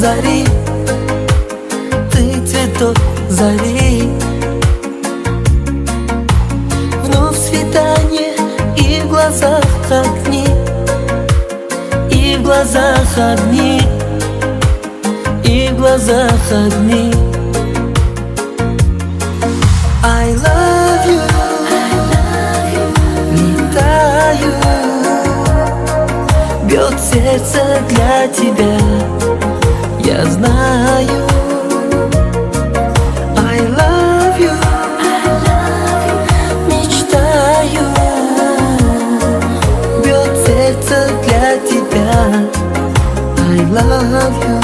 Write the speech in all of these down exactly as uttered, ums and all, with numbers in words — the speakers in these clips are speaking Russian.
зари, ты цветок зари. Вновь свидание, и в глазах огни, и в глазах огни, и в глазах огни. I love you, летаю, бьет сердце для тебя, я знаю. I love you, мечтаю, бьет сердце для тебя. I love you.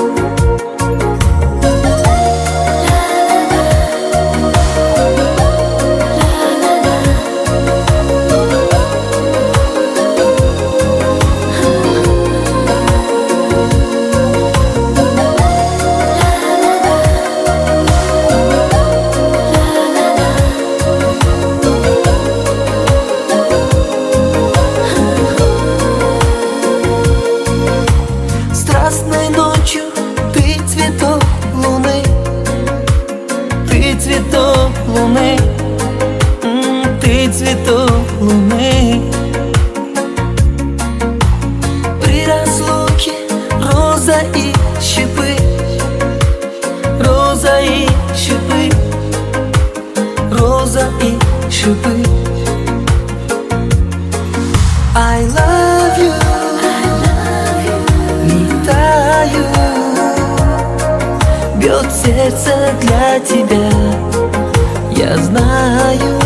Страстной ночью ты цветок луны, ты цветок луны, ты цветок луны. При разлуке роза и щепы, роза и щепы, роза и щепы. I love you, летаю, бьет сердце для тебя, я знаю.